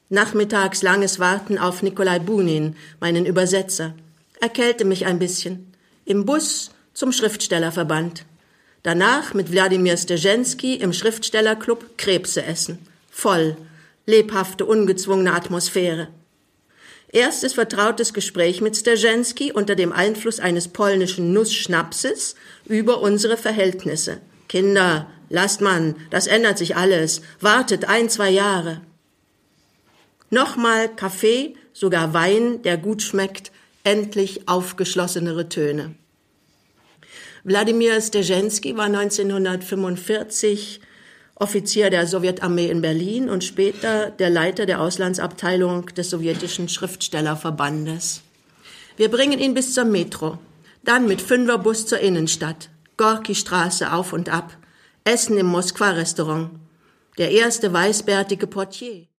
Nachmittags langes Warten auf Nikolai Bunin, meinen Übersetzer. Erkälte mich ein bisschen. Im Bus zum Schriftstellerverband. Danach mit Wladimir Stezhenski im Schriftstellerclub Krebse essen. Voll, lebhafte, ungezwungene Atmosphäre. Erstes vertrautes Gespräch mit Stezhenski unter dem Einfluss eines polnischen Nussschnapses über unsere Verhältnisse. Kinder, lasst man, das ändert sich alles. Wartet 1-2 Jahre. Nochmal Kaffee, sogar Wein, der gut schmeckt, endlich aufgeschlossenere Töne. Wladimir Stezhenski war 1945 Offizier der Sowjetarmee in Berlin und später der Leiter der Auslandsabteilung des sowjetischen Schriftstellerverbandes. Wir bringen ihn bis zur Metro, dann mit 5er-Bus zur Innenstadt, Gorki-Straße auf und ab, Essen im Moskwa-Restaurant. Der erste weißbärtige Portier.